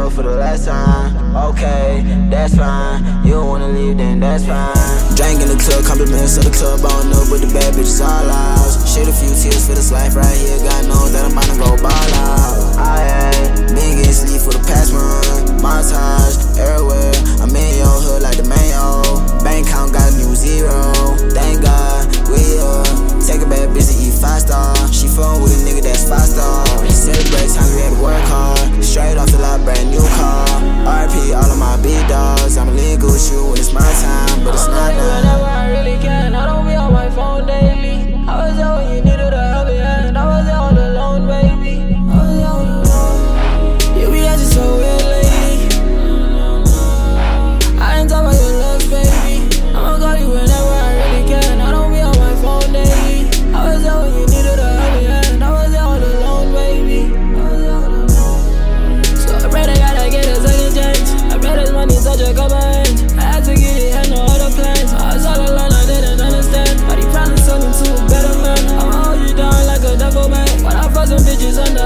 love for the last time. Okay, that's fine. You don't wanna leave, then that's fine. Drink in the club, compliments of the club, I don't know, but the bad bitches all out. Shed a few tears for this life right here. God knows that I'm about to go ball out. I ain't been getting sleep for the past month. Montage everywhere. I'm in your hood like the mayo. Bank account got a new zero. Thank God we take a bad bitch to eat 5-star. She fuckin' with a nigga that's 5-star. Celebrate time we had to work hard. Straight off the lot, brand new car. RP all of my big dogs. I'ma lean good with you when it's my time, but it's not now. Whenever I really can, I don't be on my phone daily. I was there when you needed a helping hand. I was there all alone, baby. I was there all alone. You be acting so weird lately. I ain't talking about your love, baby. I'ma call you whenever I really can. I don't be on my phone daily. I was there when you needed a helping hand. I was there all alone, baby. I was there all alone. So I pray to God I get a second chance. I pray this money touch a couple hands. I had to get it, had no other plans. I was all alone, I didn't understand. But he promised something to a better man. I'ma hold you down like a devil man. When I fuck some bitches under